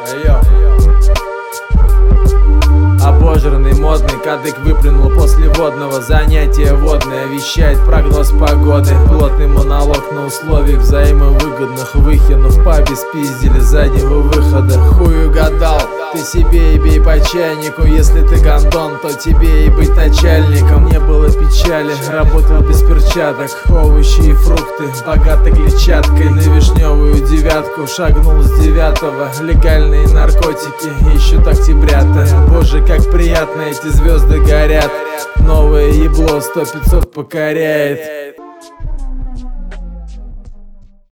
Обожранный, модный, кадык выплюнул после водного занятия водное. Вещает прогноз погоды, плотный монолог на условиях взаимовыгодных. Выхину в пабе спиздили с заднего выхода. Хую гадал, ты себе и бей по чайнику. Если ты гондон, то тебе и быть начальником. Не было печали, работал без перчаток. Овощи и фрукты, богаты клетчаткой. На вишневую девятку шагнул с 9-го. Легальные наркотики ищут октябрята. Боже, как приятно, эти звезды горят. Новое ебло 100-500 покоряет.